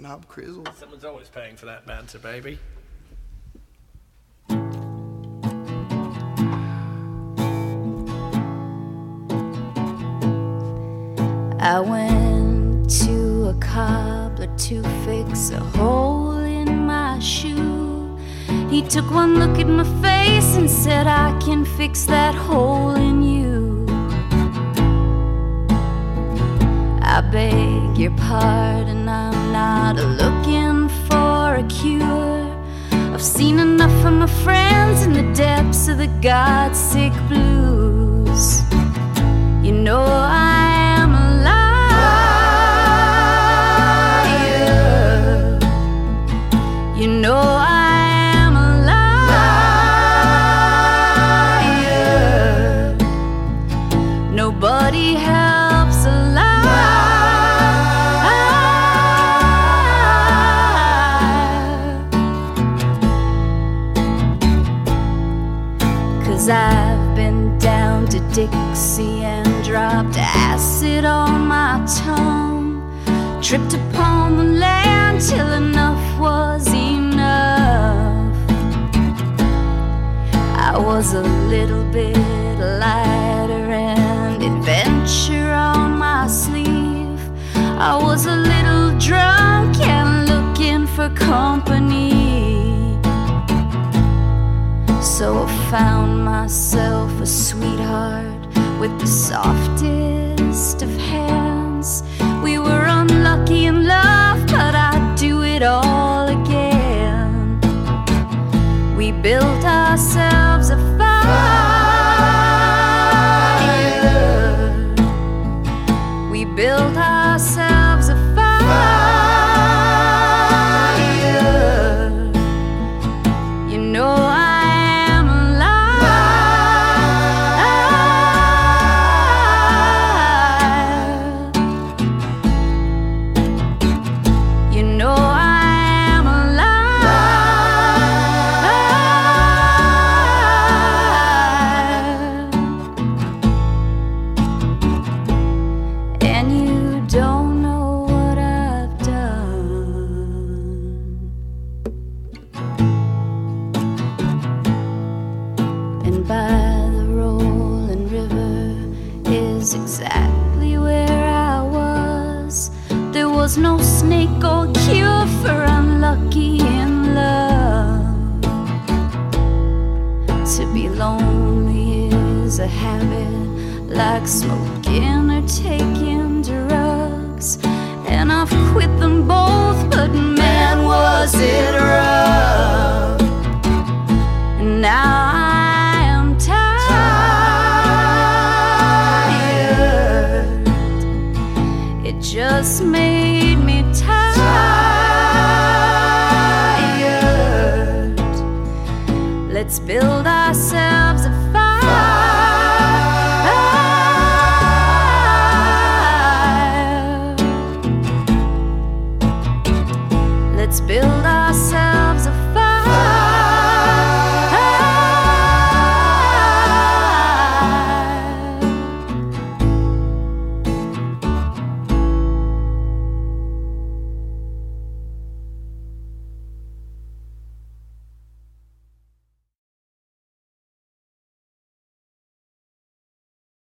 Knob Crizzle. Someone's always paying for that banter, baby. I went to a cobbler to fix a hole in my shoe. He took one look at my face and said, I can fix that hole in you. I beg your pardon, I'm not looking for a cure. I've seen enough of my friends in the depths of the God-sick blues. You know I am a liar. You know I am a liar. Nobody helps a liar. 'Cause I've been down to Dixie and dropped acid on my tongue, tripped upon the land till enough was enough. I was a little bit lighter and adventure on my sleeve. I was a little drunk and looking for company. So I found myself a sweetheart with the softest of hands. We were unlucky in love, but I'd do it all again. We built ourselves a fire. We built ourselves a fire. You know exactly where I was. There was no snake or cure for unlucky in love. To be lonely is a habit, like smoking or taking drugs. And I've quit them both, but man, was it rough. And now I am tired. It just made me tired. Let's build